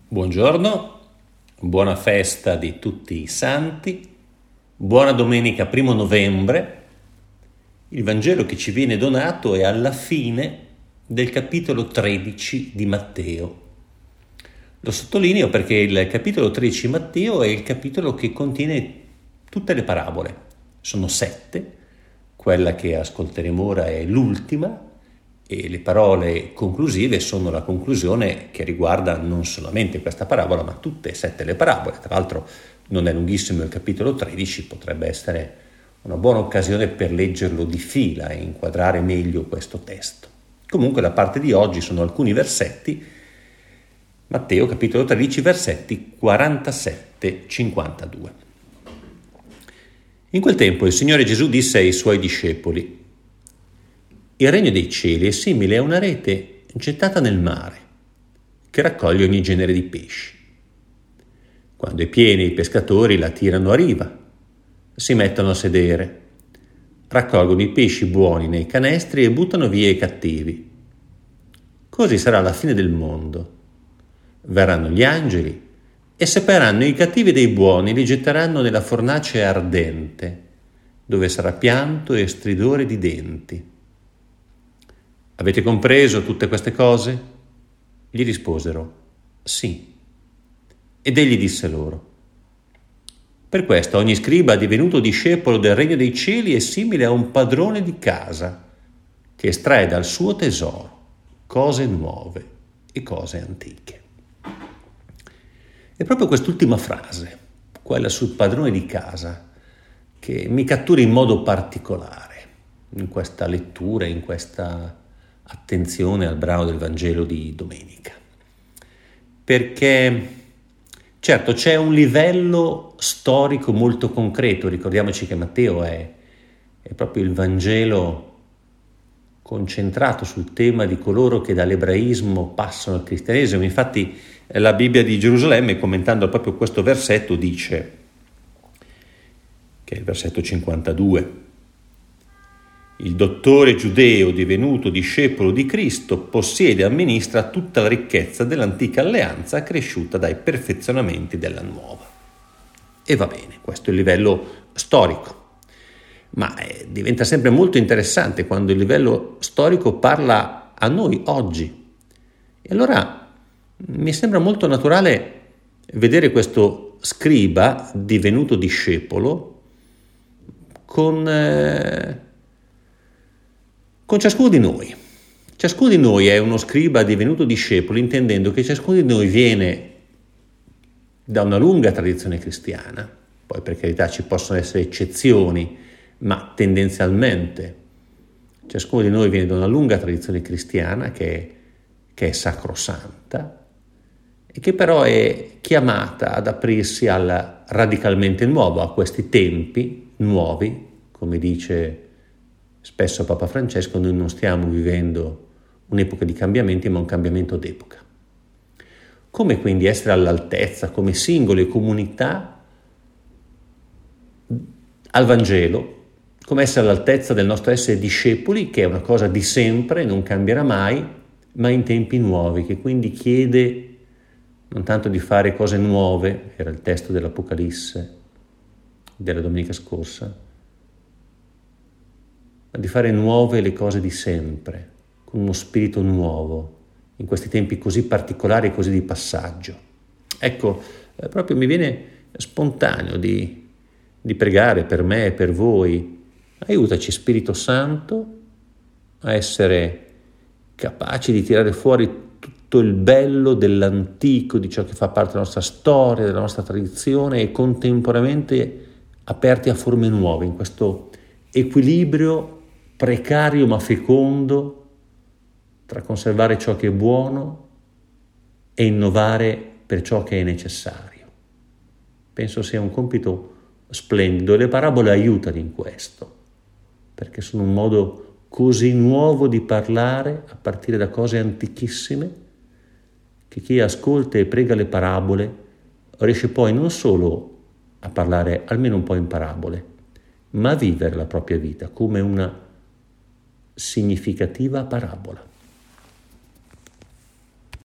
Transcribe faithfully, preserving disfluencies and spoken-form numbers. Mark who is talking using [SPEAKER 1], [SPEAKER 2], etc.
[SPEAKER 1] Buongiorno, buona festa di tutti i santi, buona domenica primo novembre. Il Vangelo che ci viene donato è alla fine del capitolo tredici di Matteo. Lo sottolineo perché il capitolo tredici di Matteo è il capitolo che contiene tutte le parabole. Sono sette, quella che ascolteremo ora è l'ultima, e le parole conclusive sono la conclusione che riguarda non solamente questa parabola, ma tutte e sette le parabole. Tra l'altro non è lunghissimo il capitolo tredici, potrebbe essere una buona occasione per leggerlo di fila e inquadrare meglio questo testo. Comunque la parte di oggi sono alcuni versetti, Matteo capitolo tredici, versetti quarantasette cinquantadue. In quel tempo il Signore Gesù disse ai Suoi discepoli: il regno dei cieli è simile a una rete gettata nel mare, che raccoglie ogni genere di pesci. Quando è piena, i pescatori la tirano a riva, si mettono a sedere, raccolgono i pesci buoni nei canestri e buttano via i cattivi. Così sarà la fine del mondo. Verranno gli angeli e separeranno i cattivi dai buoni e li getteranno nella fornace ardente, dove sarà pianto e stridore di denti. Avete compreso tutte queste cose? Gli risposero: sì. Ed egli disse loro: per questo ogni scriba divenuto discepolo del regno dei cieli è simile a un padrone di casa che estrae dal suo tesoro cose nuove e cose antiche. È proprio quest'ultima frase, quella sul padrone di casa, che mi cattura in modo particolare in questa lettura, in questa attenzione al brano del Vangelo di domenica. Perché, certo, c'è un livello storico molto concreto. Ricordiamoci che Matteo è, è proprio il Vangelo concentrato sul tema di coloro che dall'ebraismo passano al cristianesimo. Infatti la Bibbia di Gerusalemme, commentando proprio questo versetto, dice, che è il versetto cinquantadue: il dottore giudeo divenuto discepolo di Cristo possiede e amministra tutta la ricchezza dell'antica alleanza cresciuta dai perfezionamenti della nuova. E va bene, questo è il livello storico. Ma eh, diventa sempre molto interessante quando il livello storico parla a noi oggi. E allora mi sembra molto naturale vedere questo scriba divenuto discepolo con... Eh, Con ciascuno di noi. Ciascuno di noi è uno scriba divenuto discepolo, intendendo che ciascuno di noi viene da una lunga tradizione cristiana. Poi, per carità, ci possono essere eccezioni, ma tendenzialmente ciascuno di noi viene da una lunga tradizione cristiana che è, che è sacrosanta e che però è chiamata ad aprirsi al radicalmente nuovo, a questi tempi nuovi, come dice spesso Papa Francesco. Noi non stiamo vivendo un'epoca di cambiamenti, ma un cambiamento d'epoca. Come quindi essere all'altezza, come singole comunità, al Vangelo, come essere all'altezza del nostro essere discepoli, che è una cosa di sempre, non cambierà mai, ma in tempi nuovi, che quindi chiede non tanto di fare cose nuove, era il testo dell'Apocalisse della domenica scorsa, di fare nuove le cose di sempre, con uno spirito nuovo, in questi tempi così particolari e così di passaggio. Ecco, eh, proprio mi viene spontaneo di, di pregare per me e per voi. Aiutaci, Spirito Santo, a essere capaci di tirare fuori tutto il bello dell'antico, di ciò che fa parte della nostra storia, della nostra tradizione, e contemporaneamente aperti a forme nuove, in questo equilibrio precario ma fecondo tra conservare ciò che è buono e innovare per ciò che è necessario. Penso sia un compito splendido e le parabole aiutano in questo, perché sono un modo così nuovo di parlare a partire da cose antichissime, che chi ascolta e prega le parabole riesce poi non solo a parlare almeno un po' in parabole, ma a vivere la propria vita come una significativa parabola.